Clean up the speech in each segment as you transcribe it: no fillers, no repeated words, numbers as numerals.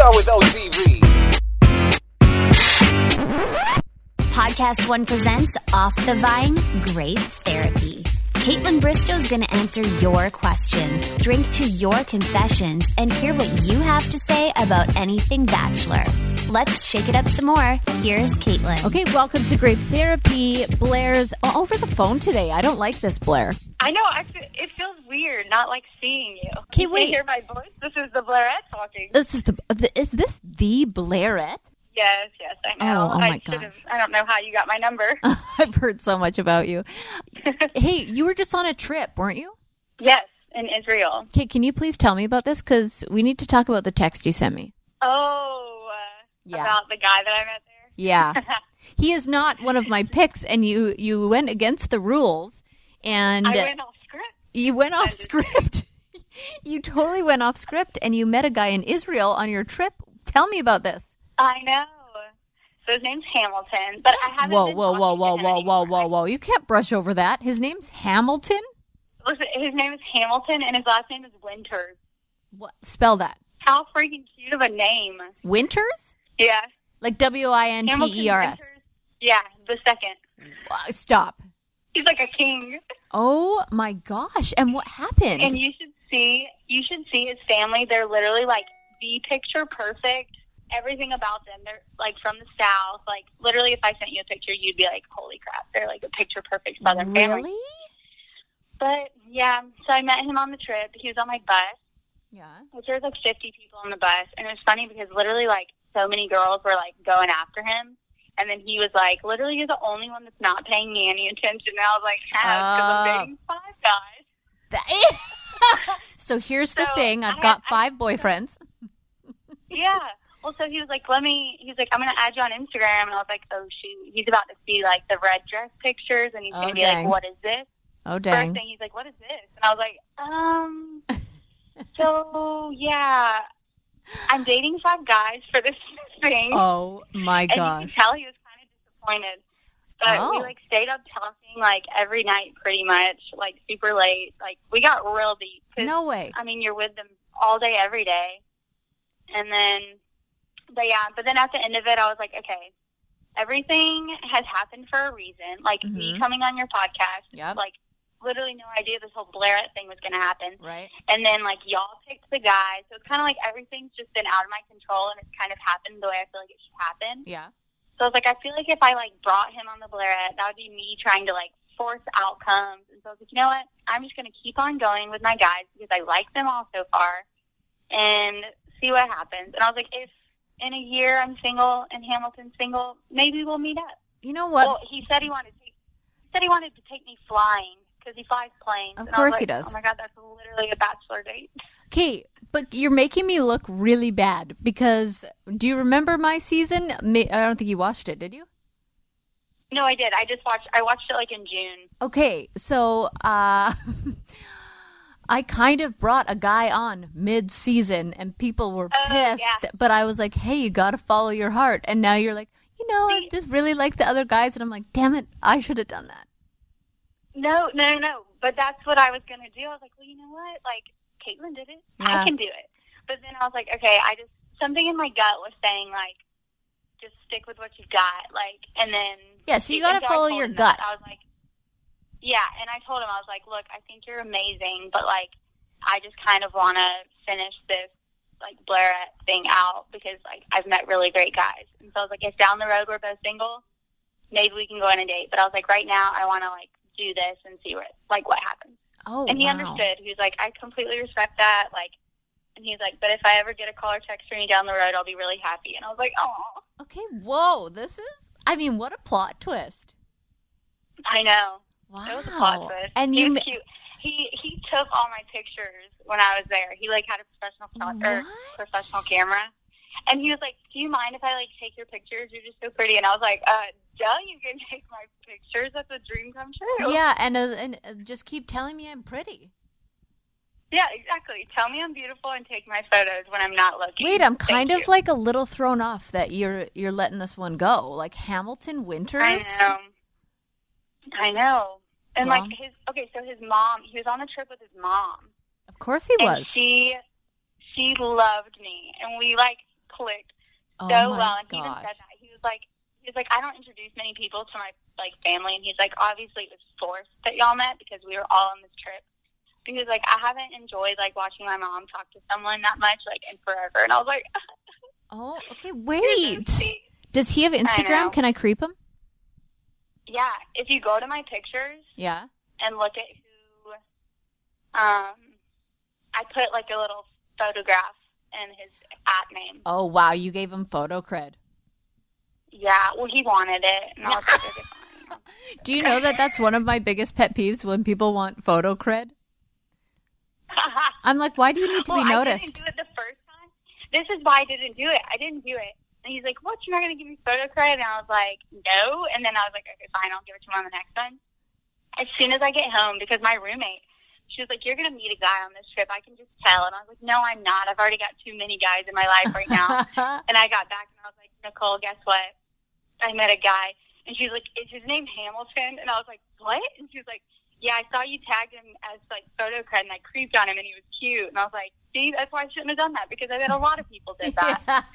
start with OTV. Podcast One presents Off the Vine Grape Therapy. Caitlin Bristow's going to answer your questions, drink to your confessions, and hear what you have to say about anything Bachelor. Let's shake it up some more. Here's Caitlin. Okay, welcome to Grape Therapy. Blair's over the phone today. I don't like this, Blair. I know. It feels weird not like seeing you. Okay, wait. You hear my voice? This is the Blairette talking. Is this the Blairette? Yes, I know. Oh my gosh. I don't know how you got my number. I've heard so much about you. Hey, you were just on a trip, weren't you? Yes, in Israel. Okay, can you please tell me about this? Because we need to talk about the text you sent me. About the guy that I met there? Yeah. He is not one of my picks, and you went against the rules. And I went off script. You went off script. You totally went off script, and you met a guy in Israel on your trip. Tell me about this. I know. So his name's Hamilton, but I haven't been Whoa. You can't brush over that. His name's Hamilton? Listen, his name is Hamilton, and his last name is Winters. What? Spell that. How freaking cute of a name. Winters? Yeah. Like Winters? Yeah, the second. Stop. He's like a king. Oh, my gosh. And what happened? And you should see his family. They're literally like the picture perfect. Everything about them. They're like from the South. Like literally if I sent you a picture, you'd be like, holy crap. They're like a picture perfect Southern family. Really? But yeah, so I met him on the trip. He was on my bus. Yeah. Which there was like 50 people on the bus. And it was funny because literally like so many girls were like going after him. And then he was like, literally, you're the only one that's not paying me any attention. And I was like, because I'm dating 5 guys. So here's the thing. I've got 5 boyfriends. Yeah. Well, so he was like, I'm going to add you on Instagram. And I was like, oh, shoot. He's about to see, like, the red dress pictures. And he's going to be like, what is this? Oh, dang. First thing, he's like, what is this? And I was like, so, yeah. I'm dating 5 guys for this thing. Oh, my gosh. And you can tell he was kind of disappointed. But we, like, stayed up talking, like, every night pretty much, like, super late. Like, we got real deep. No way. I mean, you're with them all day, every day. And then, but then at the end of it, I was like, okay, everything has happened for a reason. Like, me coming on your podcast, like, literally no idea this whole Blairette thing was going to happen. Right. And then, like, y'all picked the guy. So it's kind of like everything's just been out of my control, and it's kind of happened the way I feel like it should happen. Yeah. So I was like, I feel like if I, like, brought him on the Blairette, that would be me trying to, like, force outcomes. And so I was like, you know what? I'm just going to keep on going with my guys because I like them all so far and see what happens. And I was like, if in a year I'm single and Hamilton's single, maybe we'll meet up. You know what? Well, he said he wanted to take me flying because he flies planes. Of course he does. Oh, my God, that's literally a bachelor date. Okay, but you're making me look really bad because do you remember my season? I don't think you watched it, did you? No, I did. I watched it like in June. Okay, so I kind of brought a guy on mid-season, and people were pissed. Yeah. But I was like, hey, you got to follow your heart. And now you're like, I just really like the other guys. And I'm like, damn it, I should have done that. No. But that's what I was going to do. I was like, well, you know what? Like, Caitlin did it. Yeah. I can do it. But then I was like, okay, something in my gut was saying, like, just stick with what you've got. Like, and then. Yeah, so you got to follow your gut. I was like, yeah, and I told him, I was like, look, I think you're amazing, but, like, I just kind of want to finish this, like, Blairette thing out because, like, I've met really great guys. And so I was like, if down the road we're both single, maybe we can go on a date. But I was like, right now I want to, like, do this and see what happens. Oh, and he understood. He was like, I completely respect that. Like, and he's like, but if I ever get a call or text from you down the road, I'll be really happy. And I was like, oh. Okay, whoa, what a plot twist. I know. Wow. It was a plot twist. And he was cute. He took all my pictures when I was there. He, like, had a professional camera. And he was like, do you mind if I, like, take your pictures? You're just so pretty. And I was like, you can take my pictures. That's a dream come true. Yeah, and just keep telling me I'm pretty. Yeah, exactly. Tell me I'm beautiful and take my photos when I'm not looking. Wait, I'm kind of like a little thrown off that you're letting this one go. Like Hamilton Winters? I know. And like his mom, he was on the trip with his mom. Of course he was. She loved me. And we like clicked Oh so my well. And he even gosh. said that. He was like, I don't introduce many people to my, like, family. And he's like, obviously it was forced that y'all met because we were all on this trip. Because, like, I haven't enjoyed, like, watching my mom talk to someone that much, like, in forever. And I was like, Oh, okay, wait. Does he have Instagram? Can I creep him? Yeah, if you go to my pictures Yeah. and look at who, I put, like, a little photograph in his @ name. Oh, wow, you gave him photo cred. Yeah, well, he wanted it, and I was like, okay, fine. Do you know that that's one of my biggest pet peeves when people want photo cred? I'm like, why do you need to be noticed? I didn't do it the first time. This is why I didn't do it. I didn't do it. And he's like, what, you're not going to give me photo credit? And I was like, no. And then I was like, okay, fine, I'll give it to him on the next one. As soon as I get home, because my roommate, she was like, you're going to meet a guy on this trip. I can just tell. And I was like, no, I'm not. I've already got too many guys in my life right now. And I got back and I was like, Nicole, guess what? I met a guy. And she was like, is his name Hamilton? And I was like, what? And she was like, yeah, I saw you tagged him as, like, photo cred, and I creeped on him, and he was cute. And I was like, see, that's why I shouldn't have done that, because I bet a lot of people did that.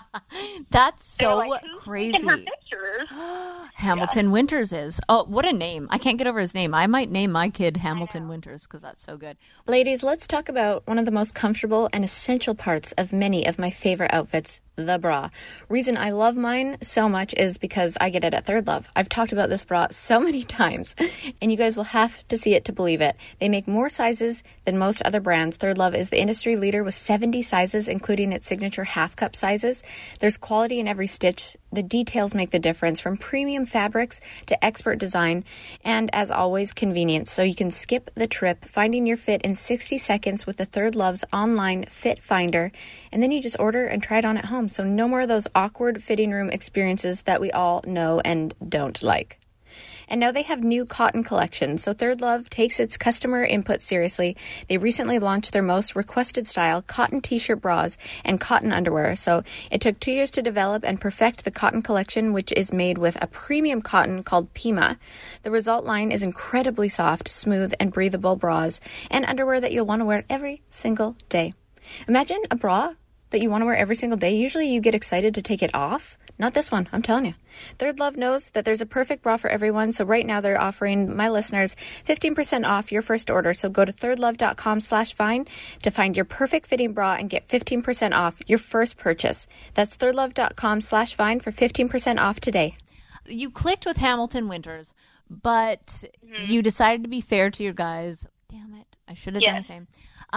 That's so like, crazy. Her pictures? Hamilton Winters is. Oh, what a name. I can't get over his name. I might name my kid Hamilton Winters because that's so good. Ladies, let's talk about one of the most comfortable and essential parts of many of my favorite outfits, the bra. Reason I love mine so much is because I get it at Third Love. I've talked about this bra so many times, and you guys will have to see it to believe it. They make more sizes than most other brands. Third Love is the industry leader with 70 sizes, including its signature half-cup sizes. There's quality in every stitch. The details make the difference, from premium fabrics to expert design, and as always, convenience. So you can skip the trip, finding your fit in 60 seconds with the Third Love's online fit finder, and then you just order and try it on at home. So no more of those awkward fitting room experiences that we all know and don't like. And now they have new cotton collections. So Third Love takes its customer input seriously. They recently launched their most requested style, cotton t-shirt bras and cotton underwear. So it took 2 years to develop and perfect the cotton collection, which is made with a premium cotton called Pima. The result line is incredibly soft, smooth, and breathable bras and underwear that you'll want to wear every single day. Imagine a bra that you want to wear every single day. Usually you get excited to take it off. Not this one, I'm telling you. Third Love knows that there's a perfect bra for everyone, so right now they're offering my listeners 15% off your first order. So go to thirdlove.com/Vine to find your perfect fitting bra and get 15% off your first purchase. That's thirdlove.com/Vine for 15% off today. You clicked with Hamilton Winters, but you decided to be fair to your guys. Damn it, I should have done the same.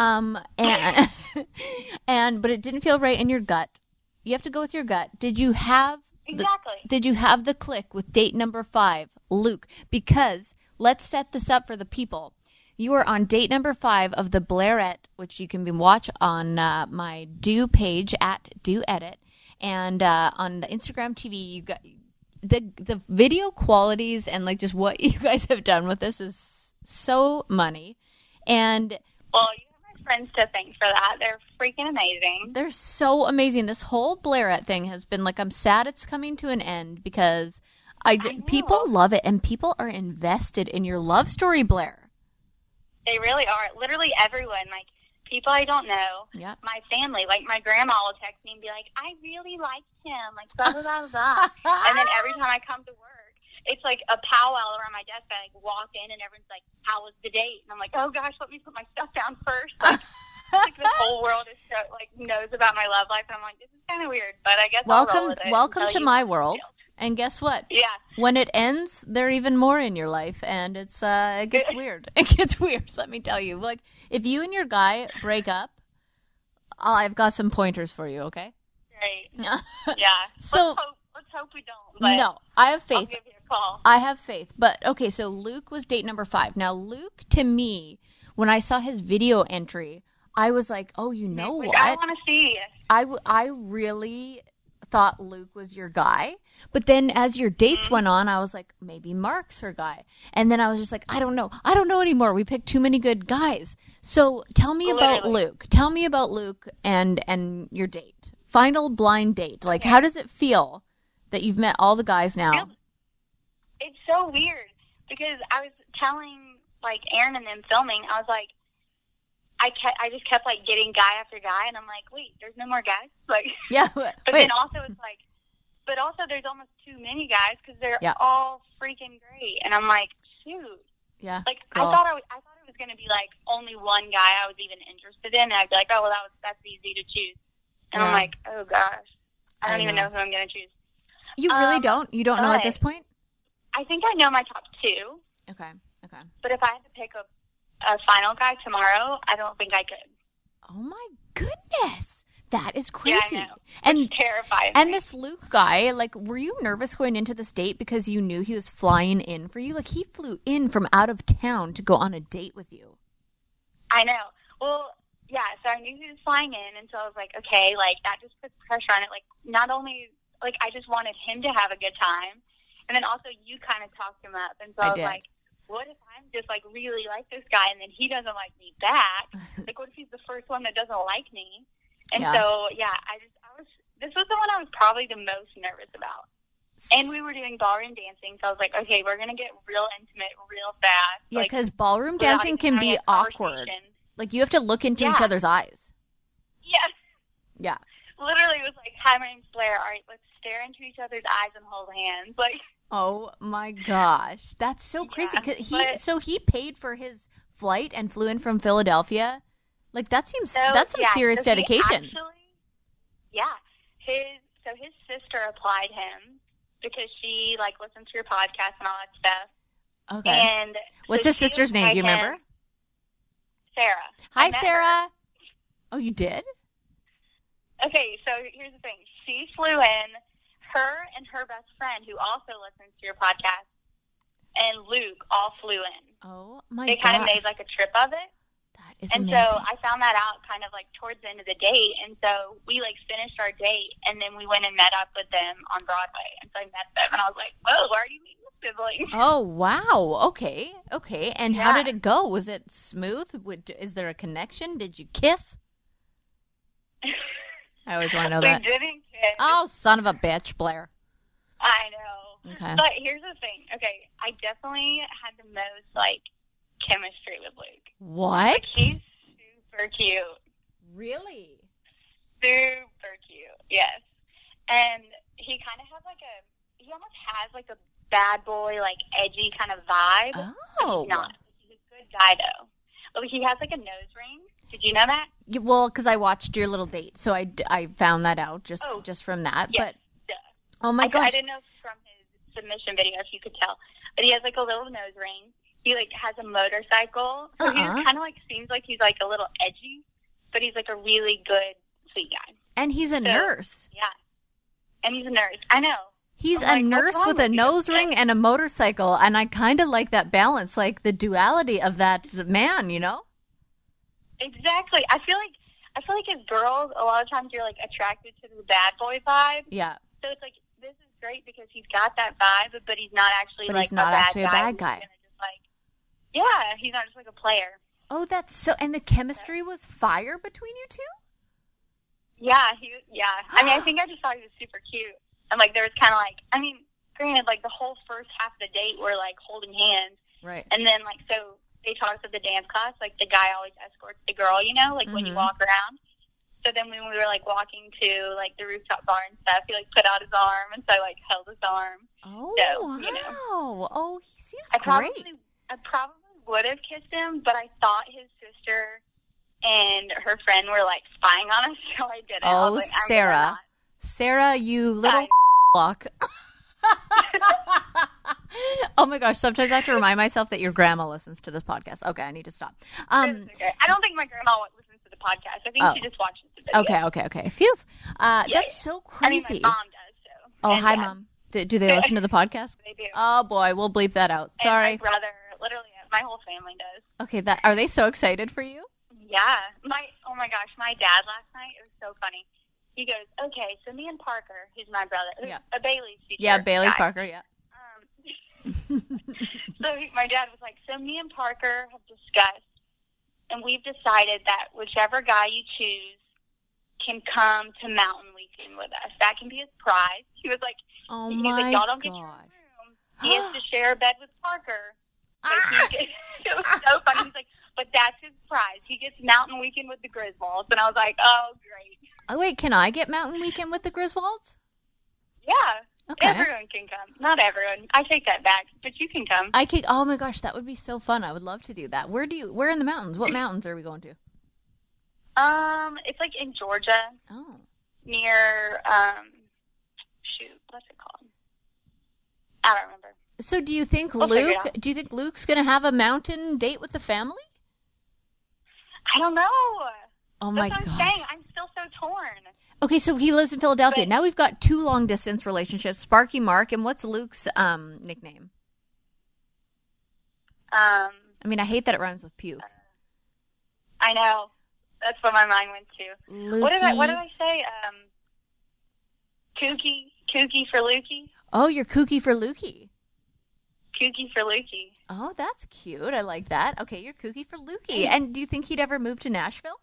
But it didn't feel right in your gut. You have to go with your gut. Did you have the click with date number 5, Luke? Because let's set this up for the people. You are on date number 5 of the Blairette, which you can watch on my Do page at Do Edit, and on the Instagram TV. You got the video qualities and like just what you guys have done with this is so money. And well, you have my friends to thank for that. They're freaking amazing. They're so amazing. This whole Blairette thing has been like, I'm sad it's coming to an end because people love it and people are invested in your love story, Blair. They really are. Literally everyone, like people I don't know, my family, like my grandma will text me and be like, I really liked him, like blah, blah, blah, blah. And then every time I come to work, it's like a powwow around my desk. I like walk in and everyone's like, how was the date? And I'm like, oh gosh, let me put my stuff down first. Like the whole world is so, like knows about my love life. And I'm like, this is kind of weird, but I guess I'll roll with it. Welcome to my world. And guess what? Yeah. When it ends, there are even more in your life, and it gets weird. It gets weird, let me tell you. Like, if you and your guy break up, I've got some pointers for you, okay? Right. Yeah. So let's hope we don't. But no, I have faith. I'll give you a call. I have faith. But, okay, so Luke was date number 5. Now, Luke, to me, when I saw his video entry, I was like, oh, you know what? I want to see. I really thought Luke was your guy. But then as your dates went on, I was like, maybe Mark's her guy. And then I was just like, I don't know. I don't know anymore. We picked too many good guys. So tell me about Luke. Tell me about Luke and your date. Final blind date. Like, how does it feel that you've met all the guys now? It's so weird because I was telling, like, Aaron and them filming, I was like, I just kept like getting guy after guy, and I'm like, wait, there's no more guys. Like, Yeah, but wait. then also it's like, but also there's almost too many guys because they're all freaking great, and I'm like, shoot. Yeah. Like Well, I thought it was going to be like only one guy I was even interested in, and I'd be like, oh well, that's easy to choose, and I'm like, oh gosh, I don't even know who I'm going to choose. You really don't? You don't know at this point? I think I know my top two. Okay. But if I had to pick a final guy tomorrow, I don't think I could. Oh my goodness. That is crazy. Yeah, I know. And it's terrifying. And this Luke guy, like, were you nervous going into this date because you knew he was flying in for you? Like, he flew in from out of town to go on a date with you. I know. Well, yeah, so I knew he was flying in, and so I was like, okay, like, that just puts pressure on it. Like, not only, like, I just wanted him to have a good time, and then also you kind of talked him up, and so I was like, what if I'm just, like, really like this guy, and then he doesn't like me back? Like, what if he's the first one that doesn't like me? And so, yeah, this was the one I was probably the most nervous about. And we were doing ballroom dancing, so I was like, okay, we're going to get real intimate real fast. Yeah, like, because ballroom dancing can be awkward. Like, you have to look into each other's eyes. Yes. Yeah. Literally, it was like, hi, my name's Blair. All right, let's stare into each other's eyes and hold hands. Like, oh, my gosh. That's so crazy. So he paid for his flight and flew in from Philadelphia? Like, that's some serious dedication. His sister applied him because she, like, listens to your podcast and all that stuff. Okay. And what's his sister's name? Do you remember? Sarah. Hi, Sarah. Oh, you did? Okay, so here's the thing. She flew in, her and her best friend, who also listens to your podcast, and Luke all flew in. Oh, my God. They kind of made, like, a trip of it. That is and amazing. so I found that out kind of, like, towards the end of the date. And so we, like, finished our date, and then we went and met up with them on Broadway. And so I met them, and I was like, whoa, why are you meeting with siblings? Oh, wow. Okay. And how did it go? Was it smooth? Is there a connection? Did you kiss? I always want to know that. We didn't kiss. Oh, son of a bitch, Blair. I know. Okay. But here's the thing. Okay, I definitely had the most, like, chemistry with Luke. What? Like, he's super cute. Really? Super cute, yes. And he kind of has, like, he almost has, like, a bad boy, like, edgy kind of vibe. Oh. But he's not. He's a good guy, though. Like, he has, like, a nose ring. Did you know that? Yeah, well, because I watched your little date, so I found that out just from that. Yes. But oh my gosh, I didn't know from his submission video if you could tell, but he has like a little nose ring. He like has a motorcycle, so he kind of like seems like he's like a little edgy, but he's like a really good, sweet guy. And he's a nurse. Yeah, and he's a nurse. I know. He's a nurse with a nose ring and a motorcycle, and I kind of like that balance, like the duality of that man, you know. Exactly. I feel like as girls, a lot of times you're like attracted to the bad boy vibe. Yeah. So it's like this is great because he's got that vibe, but he's not actually like he's not actually a bad guy. Just like, yeah, he's not just like a player. Oh, that's so. And the chemistry was fire between you two. Yeah, I mean, I think I just thought he was super cute, and like there was kind of like, I mean, granted, like the whole first half of the date we're like holding hands, right? And then like so. They taught us at the dance class, like the guy always escorts the girl, you know, like when you walk around. So then when we were like walking to like the rooftop bar and stuff, he like put out his arm, and so I like held his arm. Oh, so, wow. You know, oh, he seems great. I great. probably would have kissed him, but I thought his sister and her friend were like spying on us, so I didn't. Oh, like, Sarah, you little block. Oh my gosh, sometimes I have to remind myself that your grandma listens to this podcast. Okay, I need to stop. Okay. I don't think my grandma listens to the podcast. I think she just watches the video. Okay. Phew. That's so crazy. I mean, my mom does, so. Oh, hi, Mom. Do they listen to the podcast? They do. Oh, boy, we'll bleep that out. Sorry. And my brother, literally, my whole family does. Okay, are they so excited for you? Yeah. Oh my gosh, my dad last night, it was so funny. He goes, okay, so me and Parker, who's my brother, a Bailey's teacher. Yeah, Bailey Parker, yeah. So my dad was like, so me and Parker have discussed, and we've decided that whichever guy you choose can come to Mountain Weekend with us. That can be his prize. He was like, oh he's my like, y'all don't get your own room. He has to share a bed with Parker. It was so funny. He's like, but that's his prize. He gets Mountain Weekend with the Griswolds. And I was like, oh, great. Oh, wait, can I get Mountain Weekend with the Griswolds? Yeah. Okay. Everyone can come. Not everyone. I take that back, but you can come. Oh my gosh, that would be so fun. I would love to do that. Where in the mountains? What mountains are we going to? It's like in Georgia. Oh. Near, what's it called? I don't remember. So do you think Luke's going to have a mountain date with the family? I don't know. Oh my God. That's what I'm saying. I'm still so torn. Okay, so he lives in Philadelphia. Now we've got 2 long-distance relationships, Sparky Mark, and what's Luke's nickname? I mean, I hate that it rhymes with puke. I know. That's what my mind went to. Lukey. What did I say? Kooky for Lukey. Oh, you're kooky for Lukey. Kooky for Lukey. Oh, that's cute. I like that. Okay, you're kooky for Lukey. And do you think he'd ever move to Nashville?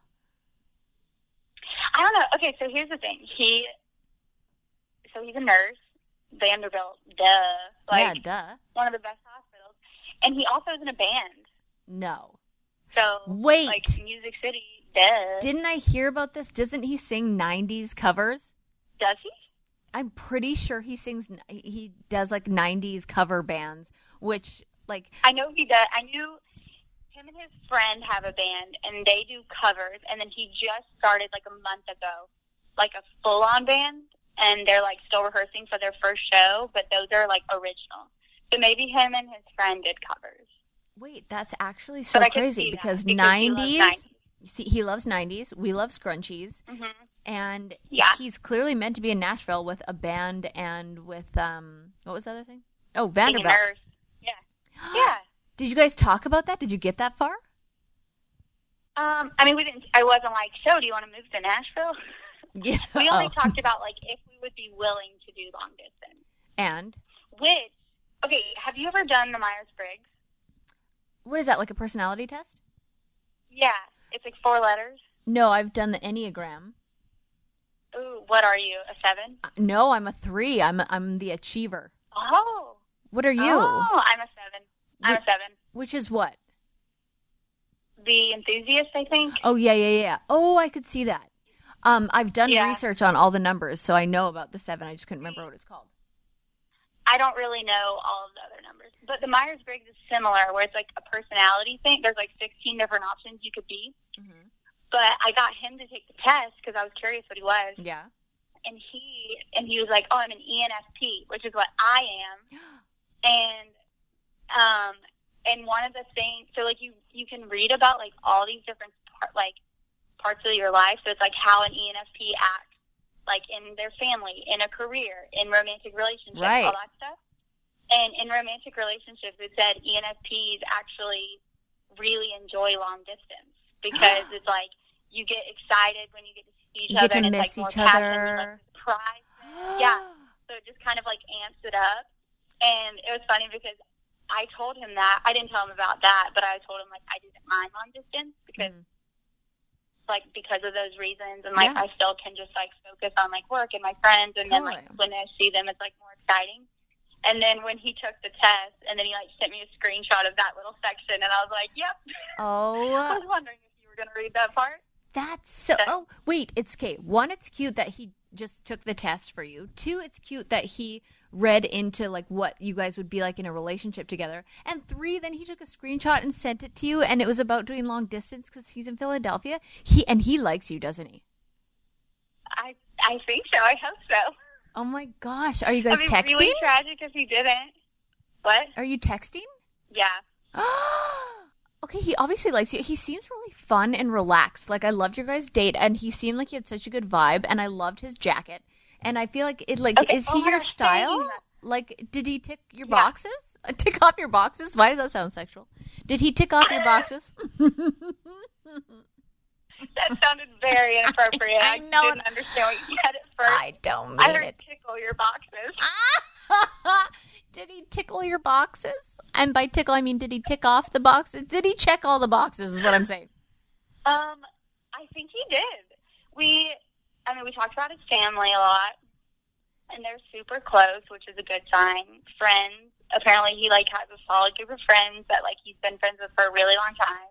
I don't know. Okay, so here's the thing. He's a nurse, Vanderbilt, duh. Duh. One of the best hospitals. And he also is in a band. No. So, wait. Like Music City, duh. Didn't I hear about this? Doesn't he sing 90s covers? Does he? I'm pretty sure he does like 90s cover bands, which like... I know he does. I knew him and his friend have a band, and they do covers, and then he just started like a month ago, like a full-on band, and they're like still rehearsing for their first show, but those are like original. So maybe him and his friend did covers. Wait, that's actually so crazy because 90s, see, he loves 90s, we love scrunchies, and he's clearly meant to be in Nashville with a band and with, what was the other thing? Oh, Vanderbilt. Yeah. Yeah. Did you guys talk about that? Did you get that far? I mean, we didn't. I wasn't like, so do you want to move to Nashville? Yeah. We only talked about like if we would be willing to do long distance. And? Have you ever done the Myers-Briggs? What is that, like a personality test? Yeah, it's like 4 letters. No, I've done the Enneagram. Ooh, what are you? A 7? No, I'm a 3. I'm the achiever. Oh. What are you? Oh, I'm a 7. I'm a 7. Which is what? The enthusiast, I think. Oh, yeah. Oh, I could see that. I've done research on all the numbers, so I know about the 7. I just couldn't remember what it's called. I don't really know all of the other numbers. But the Myers-Briggs is similar, where it's like a personality thing. There's like 16 different options you could be. Mm-hmm. But I got him to take the test because I was curious what he was. Yeah. And he was like, oh, I'm an ENFP, which is what I am. And one of the things, so like you can read about like all these different parts of your life. So it's like how an ENFP acts, like in their family, in a career, in romantic relationships, all that stuff. And in romantic relationships, it said ENFPs actually really enjoy long distance because it's like you get excited when you get to see each other, and it's like more passion, like surprise. Yeah, so it just kind of like amps it up. And it was funny because I told him that. I didn't tell him about that, but I told him like I didn't mind long distance because because of those reasons, and like I still can just like focus on like work and my friends, and then like when I see them, it's like more exciting. And then when he took the test, and then he like sent me a screenshot of that little section, and I was like, "Yep." Oh, I was wondering if you were going to read that part. That's so. Oh, wait, it's okay. 1, it's cute that he just took the test for you. 2, it's cute that he read into like what you guys would be like in a relationship together. And 3, then he took a screenshot and sent it to you, and it was about doing long distance because he's in Philadelphia. He likes you, doesn't he? I think so. I hope so. Oh my gosh, are you guys texting? It'd be really tragic if he didn't. What? Are you texting? Yeah. Okay, he obviously likes you. He seems really fun and relaxed. Like, I loved your guys' date, and he seemed like he had such a good vibe, and I loved his jacket. And I feel like is he your style? Same. Like, did he tick your boxes? Tick off your boxes? Why does that sound sexual? Did he tick off your boxes? That sounded very inappropriate. I didn't understand what you said at first. I don't mean I heard tickle your boxes. Did he tickle your boxes? And by tickle, I mean, did he tick off the boxes? Did he check all the boxes is what I'm saying. I think he did. We talked about his family a lot, and they're super close, which is a good sign. Friends, apparently he, like, has a solid group of friends that, like, he's been friends with for a really long time.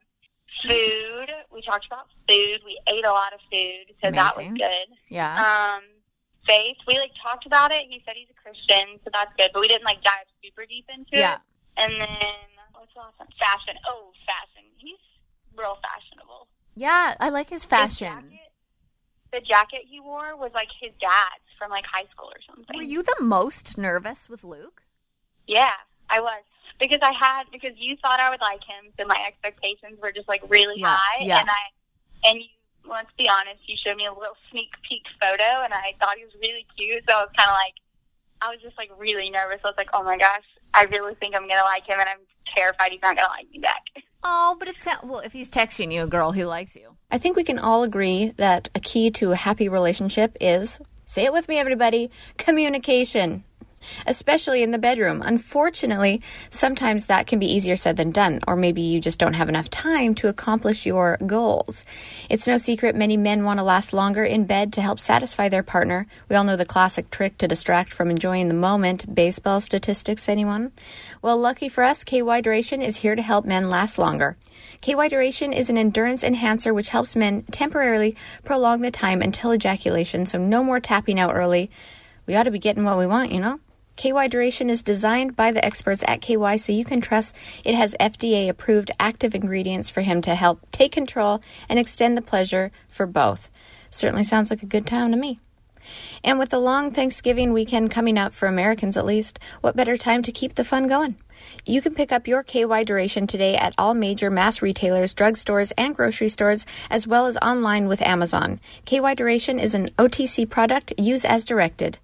Food. We talked about food. We ate a lot of food, so that was good. Yeah. Faith. We, like, talked about it. He said he's a Christian, so that's good. But we didn't, like, dive super deep into it. And then, what's the last one? Fashion. Oh, fashion. He's real fashionable. Yeah, I like his fashion. The jacket he wore was, like, his dad's from, like, high school or something. Were you the most nervous with Luke? Yeah, I was. Because you thought I would like him, so my expectations were just, like, really high. Yeah. And you, let's be honest, you showed me a little sneak peek photo, and I thought he was really cute, so I was kind of like, I was just, like, really nervous. I was like, oh, my gosh, I really think I'm going to like him, and I'm terrified he's not going to like me back. Oh, but it's not, well, if he's texting you a girl who likes you. I think we can all agree that a key to a happy relationship is, say it with me, everybody, communication. Especially in the bedroom. Unfortunately, sometimes that can be easier said than done, or maybe you just don't have enough time to accomplish your goals. It's no secret many men want to last longer in bed to help satisfy their partner. We all know the classic trick to distract from enjoying the moment. Baseball statistics, anyone? Well, lucky for us, KY Duration is here to help men last longer. KY Duration is an endurance enhancer which helps men temporarily prolong the time until ejaculation, so no more tapping out early. We ought to be getting what we want, you know? KY Duration is designed by the experts at KY, so you can trust it has FDA-approved active ingredients for him to help take control and extend the pleasure for both. Certainly sounds like a good time to me. And with the long Thanksgiving weekend coming up, for Americans at least, what better time to keep the fun going? You can pick up your KY Duration today at all major mass retailers, drugstores, and grocery stores, as well as online with Amazon. KY Duration is an OTC product. Use as directed.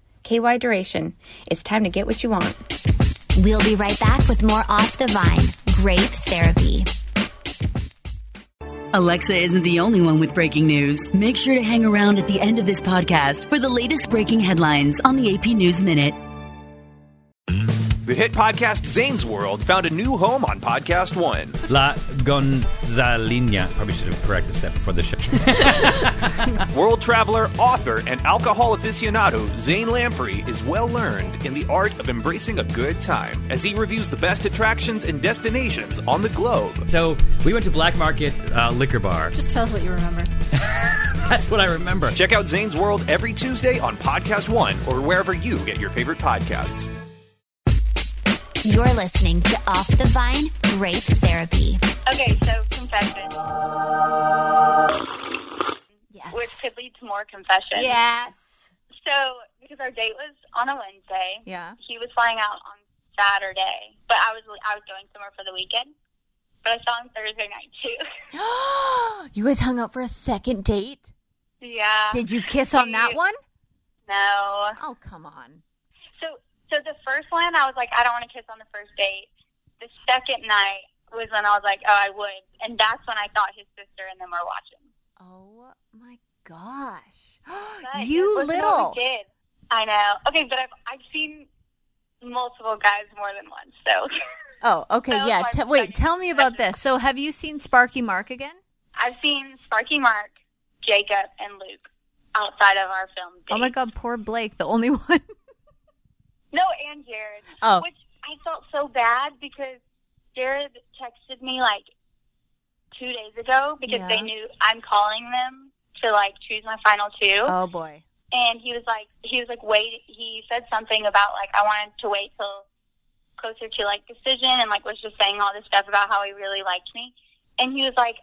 KY Duration. It's time to get what you want. We'll be right back with more Off the Vine. Grape Therapy. Alexa isn't the only one with breaking news. Make sure to hang around at the end of this podcast for the latest breaking headlines on the AP News Minute. The hit podcast Zane's World found a new home on Podcast One. La Gonzalina. Probably should have corrected that before the show. World traveler, author, and alcohol aficionado Zane Lamprey is well learned in the art of embracing a good time as he reviews the best attractions and destinations on the globe. So we went to Black Market Liquor Bar. Just tell us what you remember. That's what I remember. Check out Zane's World every Tuesday on Podcast One or wherever you get your favorite podcasts. You're listening to Off the Vine Grape Therapy. Okay, so confession. Yes. Which could lead to more confession. Yes. So, because our date was on a Wednesday. Yeah. He was flying out on Saturday, but I was going somewhere for the weekend. But I saw him Thursday night, too. You guys hung out for a second date? Yeah. Did you kiss on that one? No. Oh, come on. So the first one, I was like, I don't want to kiss on the first date. The second night was when I was like, oh, I would. And that's when I thought his sister and them were watching. Oh, my gosh. But You it wasn't little. what we did. I know. Okay, but I've seen multiple guys more than once, so. Oh, okay, That was yeah. my Wait, second tell me about question. this. So have you seen Sparky Mark again? I've seen Sparky Mark, Jacob, and Luke outside of our film date. Oh, my God, poor Blake, the only one. No, and Jared. Oh. Which I felt so bad because Jared texted me like 2 days ago because Yeah. they knew I'm calling them to like choose my final two. Oh, boy. And he was like, wait. He said something about like I wanted to wait till closer to like decision, and like was just saying all this stuff about how he really liked me. And he was like,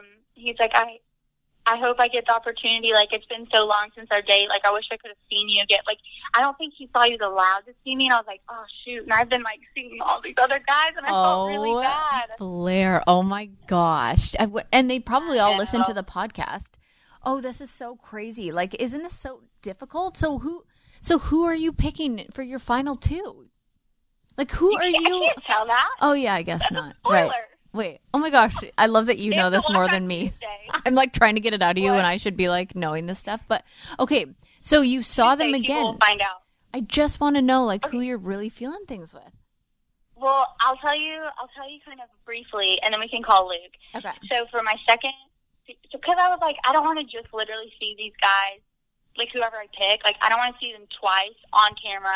I hope I get the opportunity. Like, it's been so long since our date. Like, I wish I could have seen you again. Like, I don't think he thought he was allowed to see me. And I was like, oh, shoot. And I've been, like, seeing all these other guys, and I felt really bad. Blair. Oh, my gosh. And they probably all I listen know. to the podcast. Oh, this is so crazy. Like, isn't this so difficult? So who are you picking for your final two? Like, who are I you? can't tell that. Oh, yeah, I guess That's not. a spoiler. Right. Wait. Oh, my gosh. I love that you They know have to this more watch than on me. Tuesday. I'm like trying to get it out of you, What? and I should be like knowing this stuff. But okay, so you saw them Tuesday, people again. will find out. I just want to know like who you're really feeling things with. Well, I'll tell you kind of briefly, and then we can call Luke. Okay. So for my second, because I was like, I don't want to just literally see these guys, like whoever I pick. Like, I don't want to see them twice on camera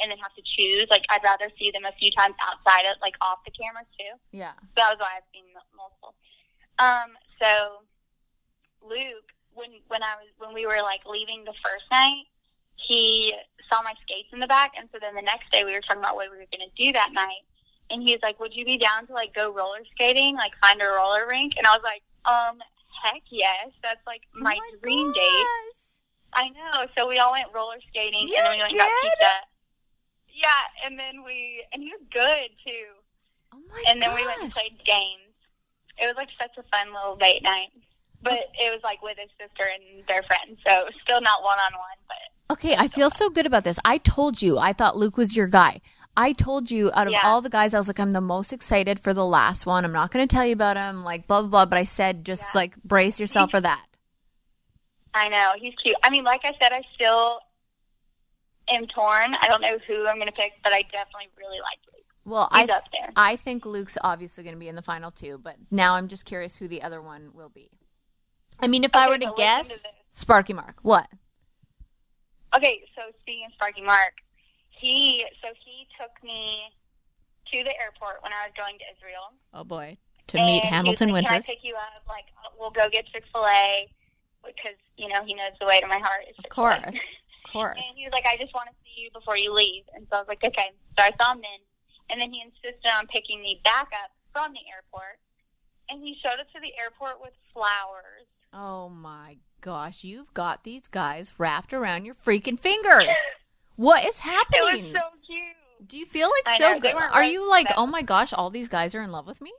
and then have to choose. Like, I'd rather see them a few times outside of, like, off the cameras, too. Yeah. So that was why I've seen multiple. So Luke, when we were, like, leaving the first night, he saw my skates in the back, and so then the next day we were talking about what we were going to do that night, and he was like, would you be down to, like, go roller skating, like, find a roller rink? And I was like, heck yes. That's, like, my dream date. I know. So we all went roller skating, and then we went and got pizza. Yeah, and he was good, too. Oh, my And then we went and played games. It was, like, such a fun little date night. But it was, like, with his sister and their friends, so still not one-on-one. But okay, I feel so good about this. I told you I thought Luke was your guy. I told you out of all the guys, I was like, I'm the most excited for the last one. I'm not going to tell you about him, like, blah, blah, blah. But I said, just, like, brace yourself for that. I know. He's cute. I mean, like I said, I still am torn. I don't know who I'm going to pick, but I definitely really like Luke. Well, he's up there. I think Luke's obviously going to be in the final two, but now I'm just curious who the other one will be. I mean, if I were to guess, Sparky Mark. What? Okay, so speaking of Sparky Mark, he took me to the airport when I was going to Israel. Oh, boy. To meet Hamilton he was like, Winters. Can I pick you up? Like, we'll go get Chick-fil-A because, you know, he knows the way to my heart is Chick-fil-A. Of course. And he was like, I just want to see you before you leave. And so I was like, okay. So I saw him then. And then he insisted on picking me back up from the airport. And he showed us to the airport with flowers. Oh, my gosh. You've got these guys wrapped around your freaking fingers. What is happening? It was so cute. Do you feel like so good? Are you like, oh, my gosh, all these guys are in love with me?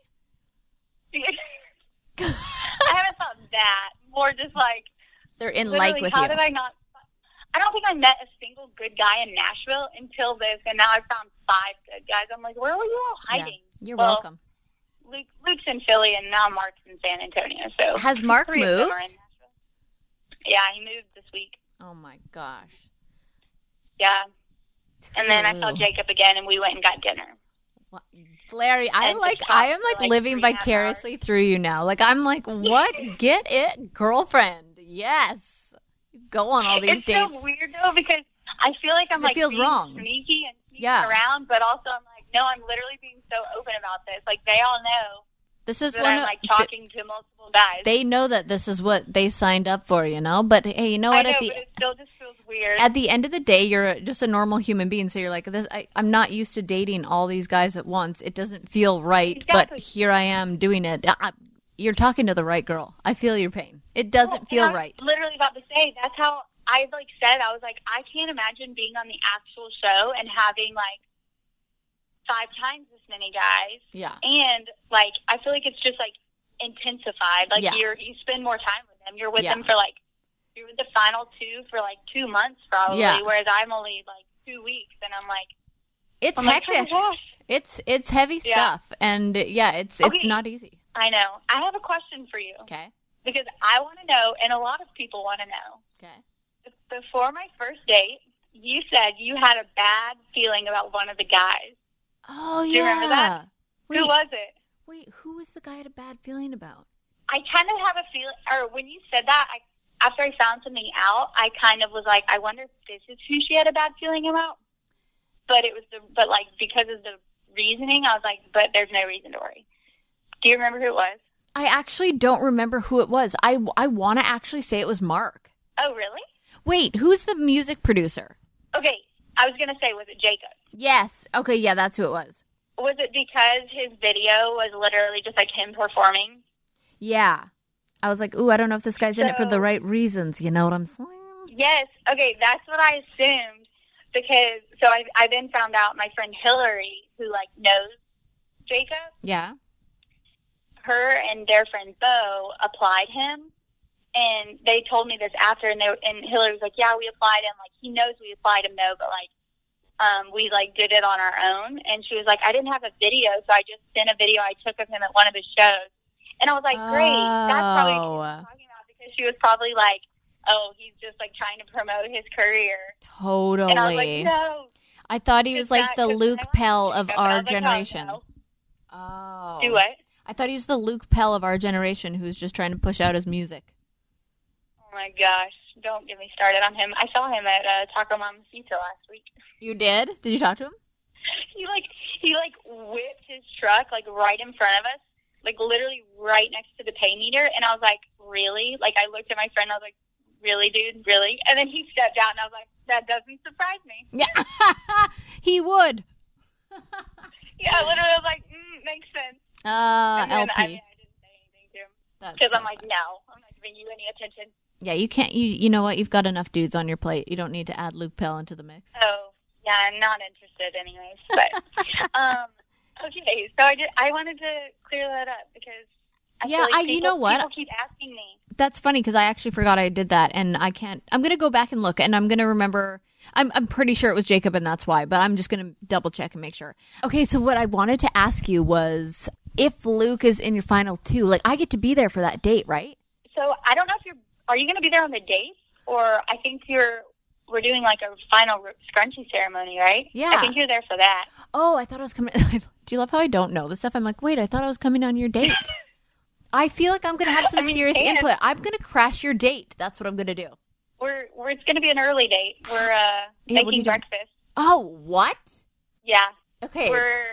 I haven't thought that. More just like, they're in like with how you. Did I not? I don't think I met a single good guy in Nashville until this, and now I've found 5 good guys. I'm like, where were you all hiding? Yeah, you're welcome. Luke's in Philly, and now Mark's in San Antonio. So has Mark 3 moved? of them are in Nashville. Yeah, he moved this week. Oh my gosh. Yeah, and then I saw Jacob again, and we went and got dinner. What? Larry, I am like living vicariously through you now. Like, I'm like, what? Get it, girlfriend? Yes. Go on all these dates. It's so weird, though, because I feel like I'm like feels being wrong. sneaky and sneaking around, but also I'm like, no, I'm literally being so open about this. Like, they all know this is that I'm like talking to multiple guys. They know that this is what they signed up for, you know? But hey, you know what? I know, but it still just feels weird. At the end of the day, you're just a normal human being, so you're like, I'm not used to dating all these guys at once. It doesn't feel right, exactly. But here I am doing it. You're talking to the right girl. I feel your pain. It doesn't feel right. I was literally about to say, that's how I said, I was like, I can't imagine being on the actual show and having 5 times this many guys. Yeah. And I feel like it's just intensified. You spend more time with them. You're with them for you're with the final 2 for 2 months probably. Yeah. Whereas I'm only 2 weeks, and I'm like, it's hectic. Oh my gosh. It's heavy stuff, and it's not easy. I know. I have a question for you. Okay. Because I want to know, and a lot of people want to know. Okay. Before my first date, you said you had a bad feeling about one of the guys. Oh, yeah. Do you remember that? Wait, who was it? Wait, who was the guy I had a bad feeling about? I kind of have a feeling, or when you said that, after I found something out, I kind of was like, I wonder if this is who she had a bad feeling about. But it was because of the reasoning, I was like, but there's no reason to worry. Do you remember who it was? I actually don't remember who it was. I want to actually say it was Mark. Oh, really? Wait, who's the music producer? Okay, I was going to say, was it Jacob? Yes. Okay, yeah, that's who it was. Was it because his video was literally just him performing? Yeah. I was like, ooh, I don't know if this guy's in it for the right reasons. You know what I'm saying? Yes. Okay, that's what I assumed. Because, so I then found out my friend Hillary, who, knows Jacob. Yeah. Her and their friend Bo applied him. And they told me this after, and Hillary was like, yeah, we applied him. He knows we applied him, though, but, we, did it on our own. And she was like, I didn't have a video, so I just sent a video I took of him at one of his shows. And I was like, great. That's probably what she was talking about, because she was probably like, oh, he's just, trying to promote his career. Totally. And I was like, no. I thought he was the Luke Pell of our generation. Oh. Do what? I thought he was the Luke Pell of our generation who's just trying to push out his music. Oh, my gosh. don't get me started on him. I saw him at Taco Mamacita last week. You did? Did you talk to him? He whipped his truck right in front of us, literally right next to the pay meter, and I was like, really? I looked at my friend, and I was like, really, dude, really? And then he stepped out, and I was like, that doesn't surprise me. Yeah, he would. Yeah, literally, I was like, makes sense. And then LP. I didn't say anything to him because I'm like, no, I'm not giving you any attention. Yeah, you can't. You know what? You've got enough dudes on your plate. You don't need to add Luke Pell into the mix. Oh, yeah, I'm not interested, anyways. But okay, so I wanted to clear that up because I feel like you know what? People keep asking me. That's funny because I actually forgot I did that, and I can't. I'm gonna go back and look, and I'm gonna remember. I'm pretty sure it was Jacob, and that's why. But I'm just gonna double check and make sure. Okay, so what I wanted to ask you was if Luke is in your final two, I get to be there for that date, right? So I don't know if are you going to be there on the date, or I think we're doing a final scrunchie ceremony, right? Yeah. I think you're there for that. Oh, I thought I was coming. Do you love how I don't know this stuff? I'm like, wait, I thought I was coming on your date. I feel like I'm going to have some serious input. I'm going to crash your date. That's what I'm going to do. It's going to be an early date. We're making breakfast. Oh, what? Yeah. Okay.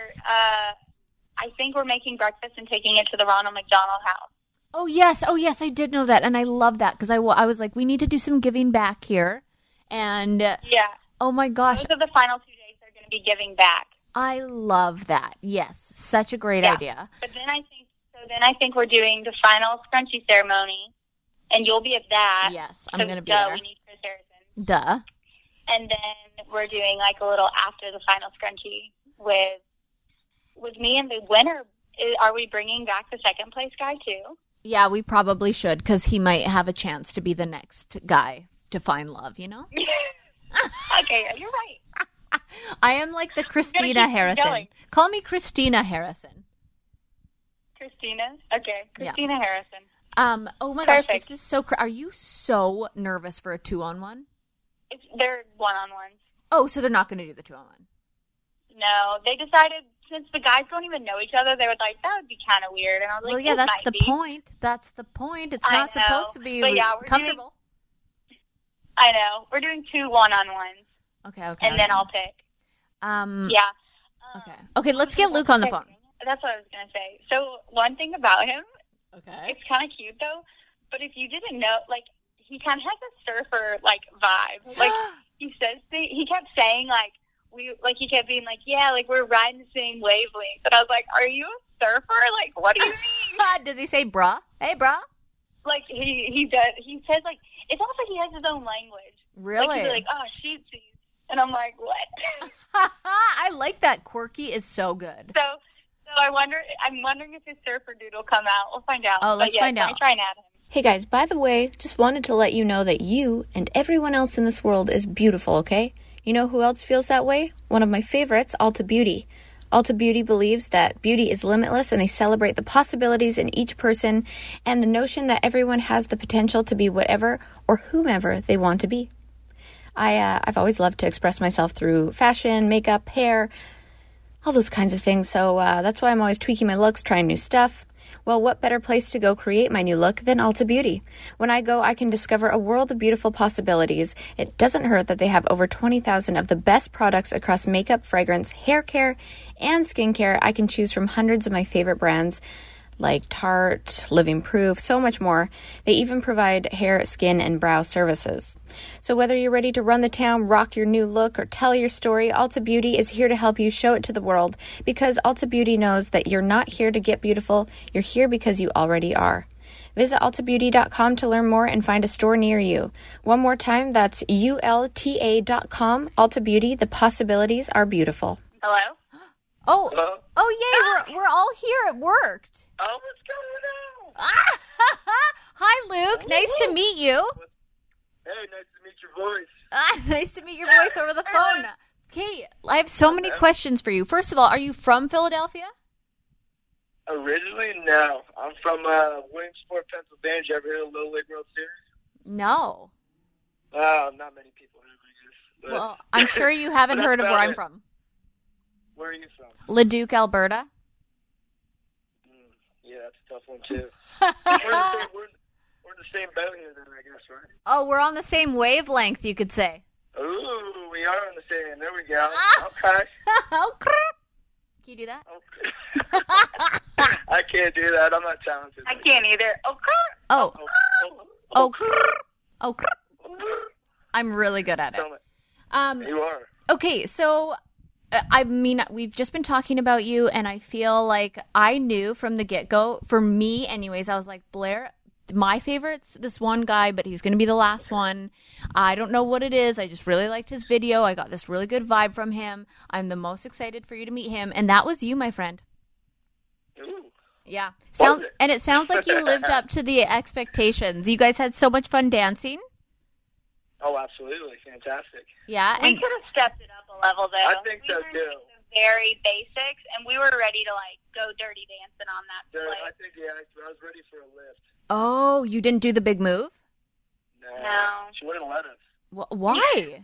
I think we're making breakfast and taking it to the Ronald McDonald House. Oh, yes, I did know that, and I love that, because I was like, we need to do some giving back here, and yeah. Oh my gosh. Those are the final 2 days they're going to be giving back. I love that. Yes, such a great idea. But then I think we're doing the final scrunchie ceremony, and you'll be at that. Yes, I'm going to be there. We need Chris Harrison. Duh. And then we're doing a little after the final scrunchie with me and the winner. Are we bringing back the second place guy too? Yeah, we probably should, because he might have a chance to be the next guy to find love, you know? Okay, you're right. I am like the Christina Harrison. Call me Christina Harrison. Christina? Okay, Christina Harrison. Oh my gosh, this is so are you so nervous for a 2-on-1? They're 1-on-ones. Oh, so they're not going to do the 2-on-1? No, they decided, since the guys don't even know each other, they were like, that would be kind of weird. And I was like, well, yeah, that's the point. That's the point. It's not supposed to be comfortable. I know. We're doing 2 1-on-ones. Okay. And then I'll pick. Yeah. Okay, let's get Luke on the phone. That's what I was going to say. So one thing about him, it's kind of cute, though, but if you didn't know, he kind of has a surfer, vibe. He says he kept saying, he kept being yeah, we're riding the same wavelength. And I was like, are you a surfer? What do you mean? Does he say bruh? Hey, bruh? He does. He says, it's almost like he has his own language. Really? He'd be oh, shootsies. And I'm like, what? I like that. Quirky is so good. So I'm wondering if his surfer dude will come out. We'll find out. Oh, let's find out. Try and add him. Hey guys, by the way, just wanted to let you know that you and everyone else in this world is beautiful, okay? You know who else feels that way? One of my favorites, Ulta Beauty. Ulta Beauty believes that beauty is limitless, and they celebrate the possibilities in each person and the notion that everyone has the potential to be whatever or whomever they want to be. I've always loved to express myself through fashion, makeup, hair, all those kinds of things, so that's why I'm always tweaking my looks, trying new stuff. Well, what better place to go create my new look than Ulta Beauty? When I go, I can discover a world of beautiful possibilities. It doesn't hurt that they have over 20,000 of the best products across makeup, fragrance, hair care, and skincare. I can choose from hundreds of my favorite brands like Tarte, Living Proof, so much more. They even provide hair, skin, and brow services. So whether you're ready to run the town, rock your new look, or tell your story, Ulta Beauty is here to help you show it to the world, because Ulta Beauty knows that you're not here to get beautiful, you're here because you already are. Visit ultabeauty.com to learn more and find a store near you. One more time, that's ulta.com. Ulta Beauty, the possibilities are beautiful. Hello? Oh, Hello? Oh yay, we're all here. It worked. Oh, what's going on? Hi, Luke. Nice to meet you. Hey, nice to meet your voice. Nice to meet your voice over the phone. Okay, I have so many questions for you. First of all, are you from Philadelphia? Originally, no. I'm from Williamsport, Pennsylvania. You ever heard of Little League World Series? No. Not many people have. Well, I'm sure you haven't heard of where I'm from. Where are you from? Leduc, Alberta. Yeah, that's a tough one, too. We're in the same boat here then, I guess, right? Oh, we're on the same wavelength, you could say. Ooh, we are on the same. There we go. Ah! Okay. Oh, crap. Can you do that? Okay. I can't do that. I'm not talented. I can't either. Oh. Oh. Oh. I'm really good at it. You are. Okay, so I mean, we've just been talking about you, and I feel like I knew from the get-go, for me anyways, I was like, Blair, my favorite's this one guy, but he's going to be the last one. I don't know what it is. I just really liked his video. I got this really good vibe from him. I'm the most excited for you to meet him, and that was you, my friend. Ooh. Yeah. Was it? And it sounds like you lived up to the expectations. You guys had so much fun dancing. Oh, absolutely. Fantastic. Yeah. We could have stepped it up a level, though. I think so, we were too. doing the very basics, and we were ready to, like, go dirty dancing on that There, play. I think, I was ready for a lift. Oh, you didn't do the big move? No. She wouldn't let us. Why?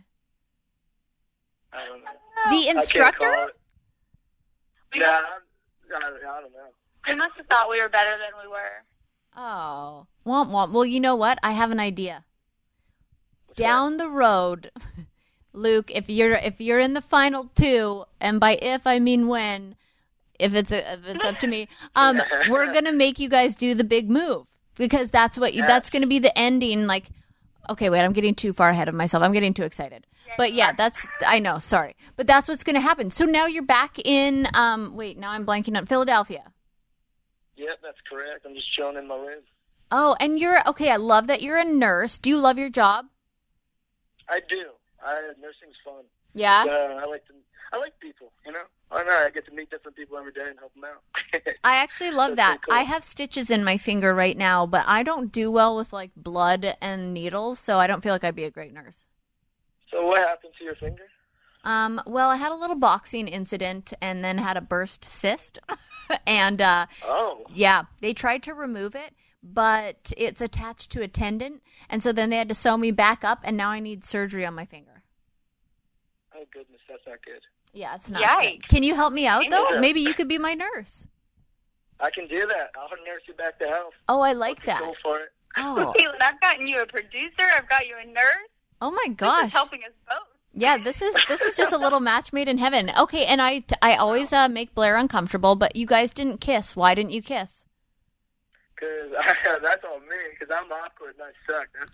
I don't know. The I can't instructor? call it. Yeah, I don't know. We must have thought we were better than we were. Oh. Womp womp. Well, you know what? I have an idea. What's Down the road, Luke, if you're in the final two, and by if I mean when, if it's up to me, we're gonna make you guys do the big move, because that's that's gonna be the ending. Like, okay, wait, I'm getting too far ahead of myself. I'm getting too excited. But yeah, I know, sorry, but that's what's gonna happen. So now you're back in. Wait, now I'm blanking on Philadelphia. Yep, that's correct. I'm just chilling in my room. Oh, and okay. I love that you're a nurse. Do you love your job? I do. Nursing's fun. Yeah. I like people. You know, I know. I get to meet different people every day and help them out. I actually love That's that. pretty cool. I have stitches in my finger right now, but I don't do well with like blood and needles, so I don't feel like I'd be a great nurse. So what happened to your finger? Well, I had a little boxing incident and then had a burst cyst, and yeah, they tried to remove it, but it's attached to a tendon, and so then they had to sew me back up, and now I need surgery on my finger. Oh goodness, that's not good. Yeah, it's not Yikes. good. Can you help me out though? Yeah. Maybe you could be my nurse. I can do that. I'll nurse you back to health. Oh, I like that. Go for it. Oh, Caitlin, I've gotten you a producer. I've got you a nurse. oh my This gosh. is helping us both. Yeah, this is just a little match made in heaven. Okay, and I always make Blair uncomfortable, but you guys didn't kiss. Why didn't you kiss? Because that's all me. Because I'm awkward and I suck. That's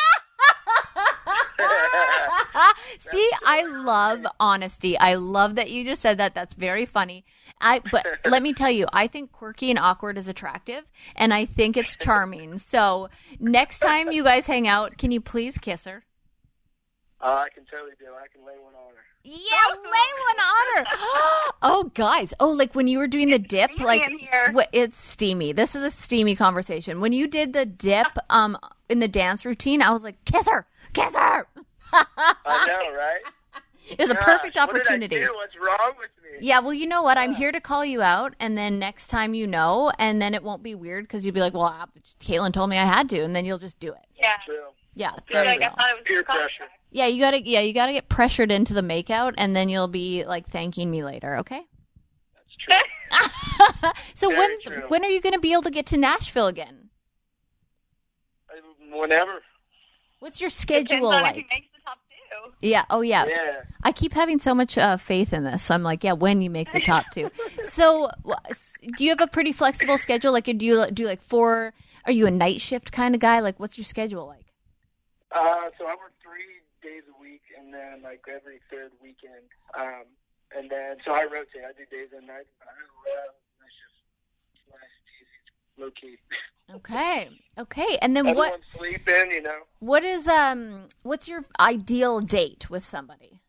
all. See, I love honesty. I love that you just said that. That's very funny. But let me tell you, I think quirky and awkward is attractive, and I think it's charming. So next time you guys hang out, can you please kiss her? I can totally do it. I can lay one on her. Yeah, lay one on her. Oh, guys. Oh, like when you were doing the dip, steamy like in here. it's steamy. This is a steamy conversation. When you did the dip in the dance routine, I was like, kiss her. Kiss her. I know, right? It was a perfect Gosh, opportunity. What did I do? What's wrong with me? Yeah, well, you know what? I'm here to call you out, and then next time you know, and then it won't be weird because you'll be like, well, Caitlin told me I had to, and then you'll just do it. Yeah. True. Yeah, there Like, you I go. thought it was Peer a contract. pressure. Yeah, you gotta get pressured into the makeout, and then you'll be like thanking me later, okay? That's true. So Very true. when are you gonna be able to get to Nashville again? Whenever. What's your Depends schedule on like? if he makes the top two. Yeah. Oh, yeah. Yeah. I keep having so much faith in this. I'm like, yeah, when you make the top two. So, do you have a pretty flexible schedule? Like, do you do like four? Are you a night shift kind of guy? Like, what's your schedule like? So I work 3 days a week, and then like every third weekend. And then so I rotate. I do days and nights. Night shift. Nice, easy, low key. Okay. And then Everyone's sleeping, you know. what is what's your ideal date with somebody?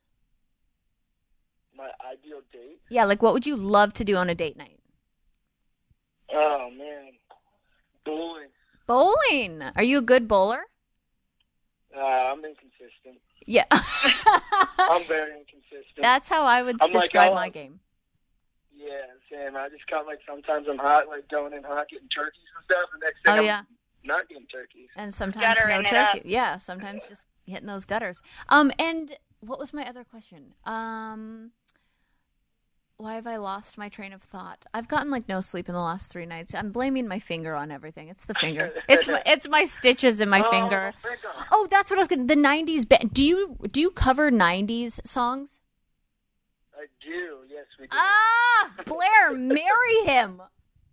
My ideal date. Yeah, like what would you love to do on a date night? Oh man, bowling. Bowling. Are you a good bowler? I'm inconsistent. Yeah. I'm very inconsistent. That's how I would I'm like, describe oh, my game. Yeah, same. I just got like sometimes I'm hot, like going in hot, getting turkeys and stuff. The next thing Oh, I'm yeah. not getting turkeys. And sometimes Guttering no it up. turkey. Yeah, sometimes just hitting those gutters. And what was my other question? Why have I lost my train of thought? I've gotten like no sleep in the last 3 nights. I'm blaming my finger on everything. It's the finger. It's my stitches in my finger. Oh, that's what I was going to... The 90s band. Do you cover 90s songs? I do. Yes, we do. Ah, Blair, marry him.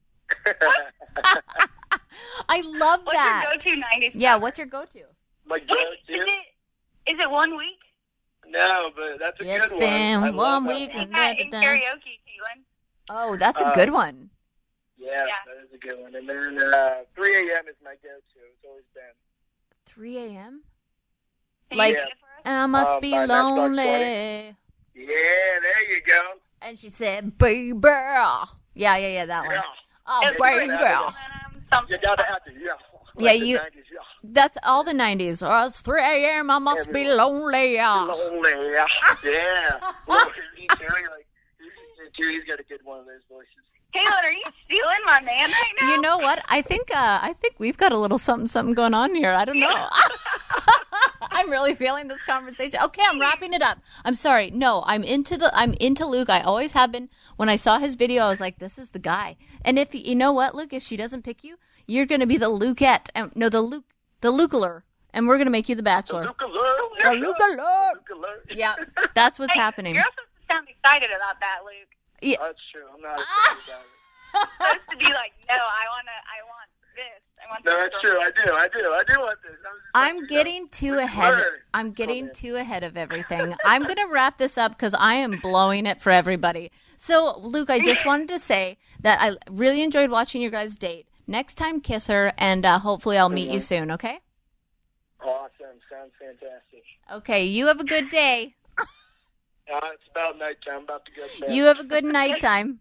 I love that. What's your go-to 90s song? Yeah, what's your go-to? My go-to? Is it 1 week? No, but that's a good one. It's been 1 week. In karaoke, Caitlin. Oh, that's a good one. Yeah, that is a good one. And then 3 a.m. is my go-to. It's always been. 3 a.m.? Like, I must be lonely. Yeah, there you go. And she said, baby. Yeah, that one. Yeah. Oh, It's baby. You gotta have to, Yeah, Like the you. 90s, That's all the 90s. Or it's 3 a.m. I must be lonely. Lonely, yeah. Well, he's got a good one of those voices. Caitlin, are you stealing my man right now? You know what? I think we've got a little something going on here. I don't know. I'm really feeling this conversation. Okay, I'm wrapping it up. I'm sorry. No, I'm into Luke. I always have been. When I saw his video, I was like, this is the guy. And if you know what, Luke, if she doesn't pick you, you're going to be the Lukette. The Luke-alert. And we're going to make you the Bachelor. The Luke-alert. Yeah, that's what's happening. You're supposed to sound excited about that, Luke. Yeah. That's true. I'm not excited about it. You're supposed to be like, no, I want this. I want No, this. that's true. I do want this. I'm getting too ahead. I'm getting too ahead of everything. I'm going to wrap this up because I am blowing it for everybody. So, Luke, I just wanted to say that I really enjoyed watching your guys' date. Next time, kiss her, and hopefully I'll meet you soon, okay? Awesome. Sounds fantastic. Okay, you have a good day. It's about nighttime. I'm about to go to bed. You have a good nighttime.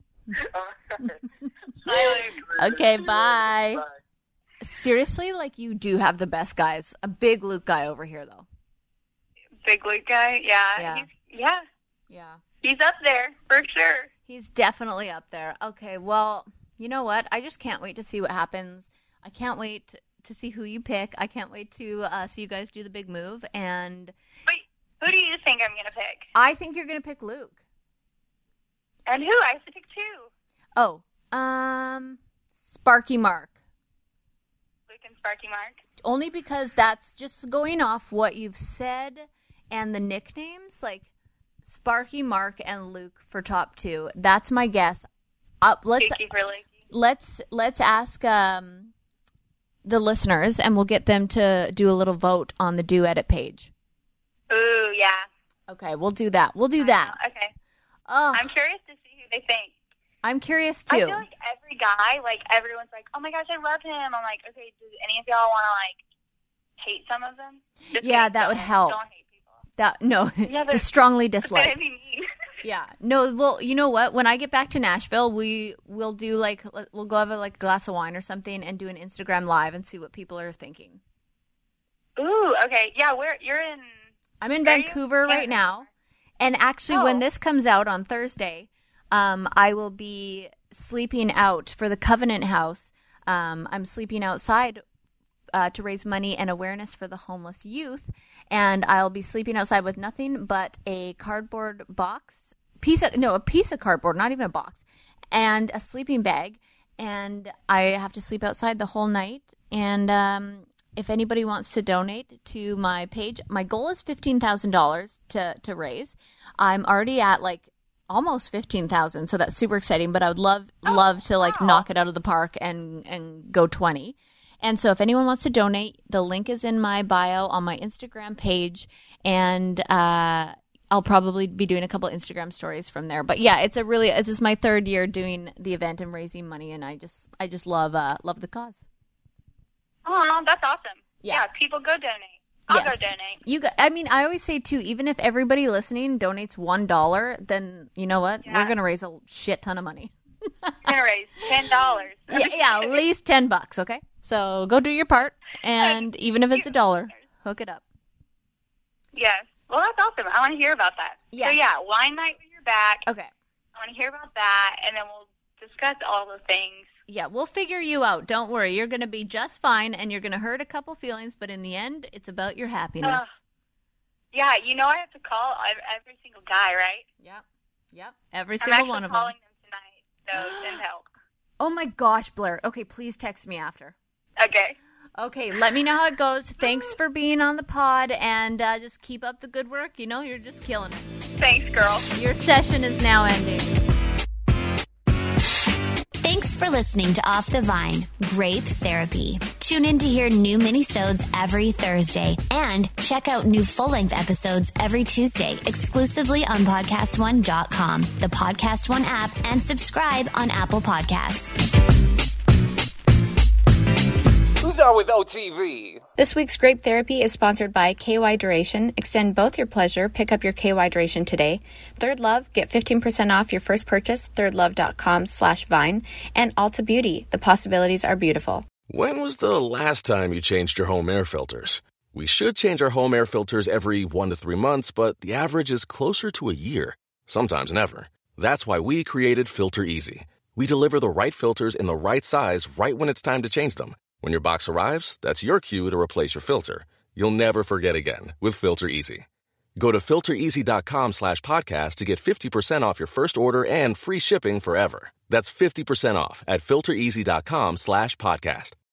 Okay, bye. Bye. Seriously, like, you do have the best guys. A big Luke guy over here, though. Big Luke guy? Yeah. Yeah. He's up there, for sure. He's definitely up there. Okay, well, you know what? I just can't wait to see what happens. I can't wait to see who you pick. I can't wait to see you guys do the big move. And Wait, who do you think I'm going to pick? I think you're going to pick Luke. And who? I have to pick two. Oh, Sparky Mark. Luke and Sparky Mark. Only because that's just going off what you've said and the nicknames, like Sparky Mark and Luke for top two. That's my guess. Let's ask the listeners, and we'll get them to do a little vote on the Do Edit page. Ooh, yeah. Okay, we'll do that. Okay. Oh, I'm curious to see who they think. I'm curious too. I feel like every guy, like, everyone's like, oh my gosh, I love him. I'm like, okay, does any of y'all want to, like, hate some of them? Just Yeah, hate that would them. help. Don't hate people. No, to strongly That's dislike. what I mean. Yeah. No, well, you know what? When I get back to Nashville, we'll do we'll go have a glass of wine or something and do an Instagram live and see what people are thinking. Ooh, okay. Yeah, you're in... I'm in Where are you? Vancouver right now. And actually, when this comes out on Thursday, I will be sleeping out for the Covenant House. I'm sleeping outside to raise money and awareness for the homeless youth. And I'll be sleeping outside with nothing but a cardboard box, a piece of cardboard, not even a box, and a sleeping bag. And I have to sleep outside the whole night. And if anybody wants to donate to my page, my goal is $15,000 to raise. I'm already at almost 15,000, so that's super exciting. But I would love to knock it out of the park and go 20. And so if anyone wants to donate, the link is in my bio on my Instagram page, and I'll probably be doing a couple Instagram stories from there. But yeah, this is my third year doing the event and raising money, and I just love the cause. Oh, that's awesome. Yeah. People go donate. I'll go donate. I always say too, even if everybody listening donates $1, then you know what? Yeah. We're gonna raise a shit ton of money. I'm going to raise $10. yeah, at least $10. Okay, so go do your part, and even if it's $1, hook it up. Yes. Well, that's awesome. I want to hear about that. Yes. So yeah, wine night when you're back. Okay. I want to hear about that, and then we'll discuss all the things. Yeah, we'll figure you out. Don't worry. You're going to be just fine, and you're going to hurt a couple feelings, but in the end, it's about your happiness. Yeah, I have to call every single guy, right? Yeah. Yep, every I'm single actually one of them. calling them tonight, so send help. Oh my gosh, Blair. Okay, please text me after. Okay. Okay, let me know how it goes. Thanks for being on the pod, and just keep up the good work. You know, you're just killing it. Thanks, girl. Your session is now ending. Thanks for listening to Off the Vine, Grape Therapy. Tune in to hear new minisodes every Thursday and check out new full-length episodes every Tuesday exclusively on PodcastOne.com, the Podcast One app, and subscribe on Apple Podcasts. Who's down with OTV? This week's Grape Therapy is sponsored by KY Duration. Extend both your pleasure. Pick up your KY Duration today. Third Love. Get 15% off your first purchase. thirdlove.com/vine. And Alta Beauty. The possibilities are beautiful. When was the last time you changed your home air filters? We should change our home air filters every 1 to 3 months, but the average is closer to a year. Sometimes never. That's why we created Filter Easy. We deliver the right filters in the right size right when it's time to change them. When your box arrives, that's your cue to replace your filter. You'll never forget again with Filter Easy. Go to filtereasy.com/podcast to get 50% off your first order and free shipping forever. That's 50% off at filtereasy.com/podcast.